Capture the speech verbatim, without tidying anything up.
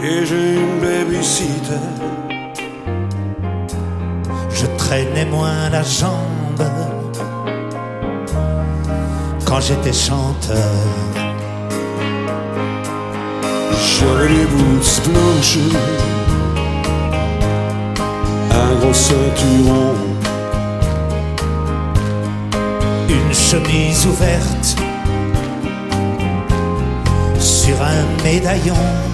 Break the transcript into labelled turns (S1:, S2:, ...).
S1: et j'ai une babysitter.
S2: Je traînais moins la jambe quand j'étais chanteur.
S1: J'avais les boots blanches, un gros ceinturon,
S2: une chemise ouverte sur un médaillon.